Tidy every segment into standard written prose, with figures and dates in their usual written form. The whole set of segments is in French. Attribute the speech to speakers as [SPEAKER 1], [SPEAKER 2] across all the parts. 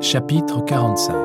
[SPEAKER 1] Chapitre 45.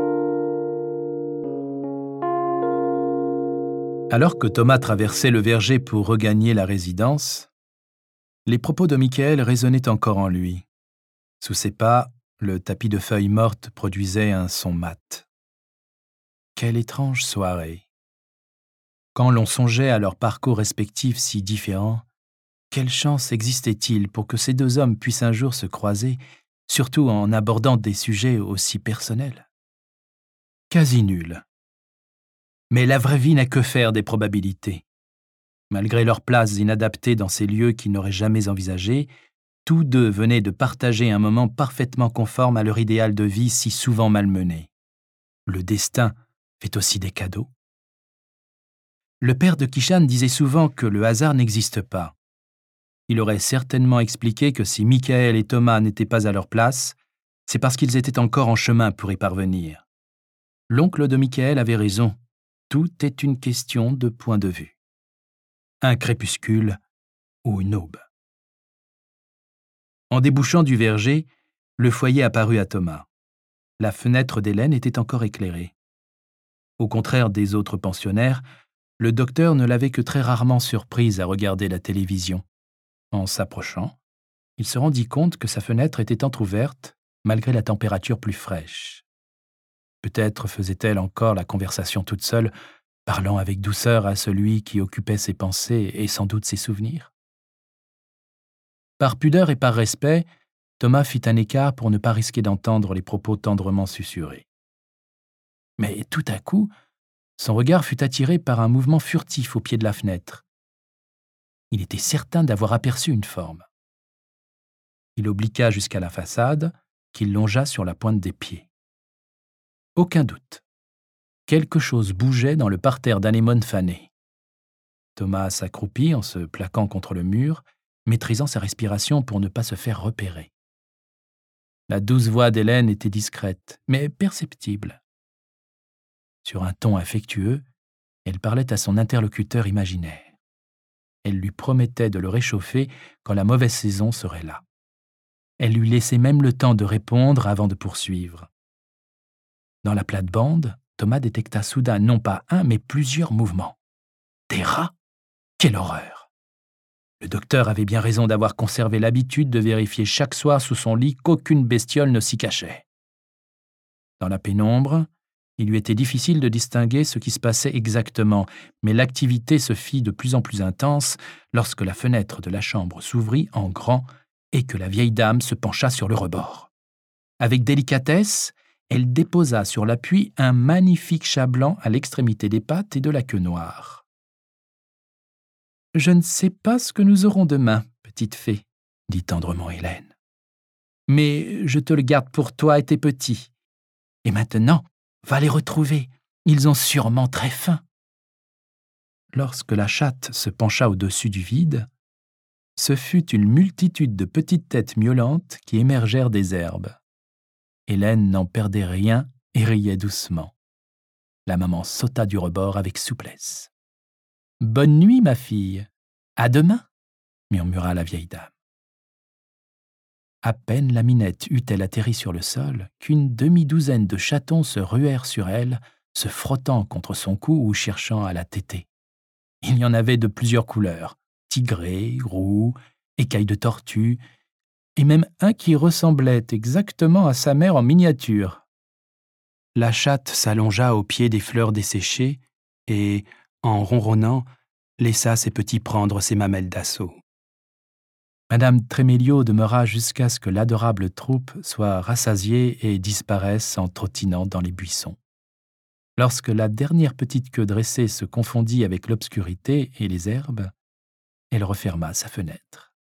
[SPEAKER 1] Alors que Thomas traversait le verger pour regagner la résidence, les propos de Michael résonnaient encore en lui. Sous ses pas, le tapis de feuilles mortes produisait un son mat. Quelle étrange soirée! Quand l'on songeait à leurs parcours respectifs si différents, quelle chance existait-il pour que ces deux hommes puissent un jour se croiser, surtout en abordant des sujets aussi personnels? Quasi nul. Mais la vraie vie n'a que faire des probabilités. Malgré leurs places inadaptées dans ces lieux qu'ils n'auraient jamais envisagés, tous deux venaient de partager un moment parfaitement conforme à leur idéal de vie si souvent malmené. Le destin fait aussi des cadeaux. Le père de Kishan disait souvent que le hasard n'existe pas. Il aurait certainement expliqué que si Michael et Thomas n'étaient pas à leur place, c'est parce qu'ils étaient encore en chemin pour y parvenir. L'oncle de Michael avait raison. Tout est une question de point de vue. Un crépuscule ou une aube. En débouchant du verger, le foyer apparut à Thomas. La fenêtre d'Hélène était encore éclairée. Au contraire des autres pensionnaires, le docteur ne l'avait que très rarement surprise à regarder la télévision. En s'approchant, il se rendit compte que sa fenêtre était entr'ouverte, malgré la température plus fraîche. Peut-être faisait-elle encore la conversation toute seule, parlant avec douceur à celui qui occupait ses pensées et sans doute ses souvenirs. Par pudeur et par respect, Thomas fit un écart pour ne pas risquer d'entendre les propos tendrement susurrés. Mais tout à coup, son regard fut attiré par un mouvement furtif au pied de la fenêtre. Il était certain d'avoir aperçu une forme. Il obliqua jusqu'à la façade, qu'il longea sur la pointe des pieds. Aucun doute. Quelque chose bougeait dans le parterre d'anémones fanées. Thomas s'accroupit en se plaquant contre le mur, maîtrisant sa respiration pour ne pas se faire repérer. La douce voix d'Hélène était discrète, mais perceptible. Sur un ton affectueux, elle parlait à son interlocuteur imaginaire. Elle lui promettait de le réchauffer quand la mauvaise saison serait là. Elle lui laissait même le temps de répondre avant de poursuivre. Dans la plate-bande, Thomas détecta soudain non pas un, mais plusieurs mouvements. Des rats? Quelle horreur! Le docteur avait bien raison d'avoir conservé l'habitude de vérifier chaque soir sous son lit qu'aucune bestiole ne s'y cachait. Dans la pénombre, il lui était difficile de distinguer ce qui se passait exactement, mais l'activité se fit de plus en plus intense lorsque la fenêtre de la chambre s'ouvrit en grand et que la vieille dame se pencha sur le rebord. Avec délicatesse, elle déposa sur l'appui un magnifique chat blanc à l'extrémité des pattes et de la queue noire. « Je ne sais pas ce que nous aurons demain, petite fée, » dit tendrement Hélène. « Mais je te le garde pour toi et tes petits. Et maintenant, va les retrouver, ils ont sûrement très faim. » Lorsque la chatte se pencha au-dessus du vide, ce fut une multitude de petites têtes miaulantes qui émergèrent des herbes. Hélène n'en perdait rien et riait doucement. La maman sauta du rebord avec souplesse. « Bonne nuit, ma fille. À demain, » murmura la vieille dame. À peine la minette eut-elle atterri sur le sol qu'une demi-douzaine de chatons se ruèrent sur elle, se frottant contre son cou ou cherchant à la téter. Il y en avait de plusieurs couleurs, tigrés, roux, écailles de tortue, et même un qui ressemblait exactement à sa mère en miniature. La chatte s'allongea au pied des fleurs desséchées et, en ronronnant, laissa ses petits prendre ses mamelles d'assaut. Madame Tréméliot demeura jusqu'à ce que l'adorable troupe soit rassasiée et disparaisse en trottinant dans les buissons. Lorsque la dernière petite queue dressée se confondit avec l'obscurité et les herbes, elle referma sa fenêtre.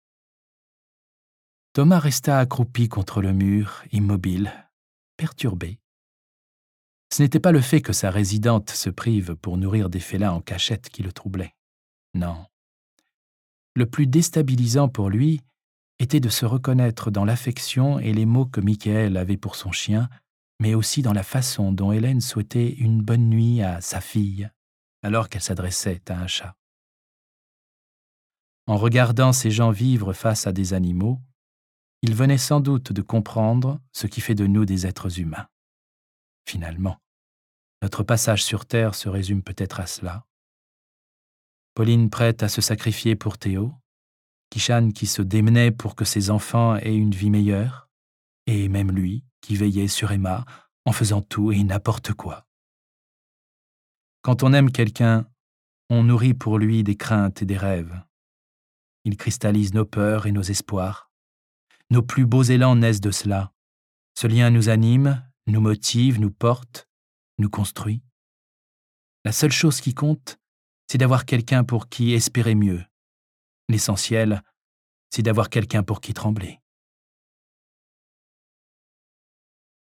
[SPEAKER 1] Thomas resta accroupi contre le mur, immobile, perturbé. Ce n'était pas le fait que sa résidente se prive pour nourrir des félins en cachette qui le troublait. Non. Le plus déstabilisant pour lui était de se reconnaître dans l'affection et les mots que Michael avait pour son chien, mais aussi dans la façon dont Hélène souhaitait une bonne nuit à sa fille, alors qu'elle s'adressait à un chat. En regardant ces gens vivre face à des animaux, il venait sans doute de comprendre ce qui fait de nous des êtres humains. Finalement, notre passage sur Terre se résume peut-être à cela. Pauline prête à se sacrifier pour Théo, Kishan qui se démenait pour que ses enfants aient une vie meilleure, et même lui qui veillait sur Emma en faisant tout et n'importe quoi. Quand on aime quelqu'un, on nourrit pour lui des craintes et des rêves. Il cristallise nos peurs et nos espoirs. Nos plus beaux élans naissent de cela. Ce lien nous anime, nous motive, nous porte, nous construit. La seule chose qui compte, c'est d'avoir quelqu'un pour qui espérer mieux. L'essentiel, c'est d'avoir quelqu'un pour qui trembler.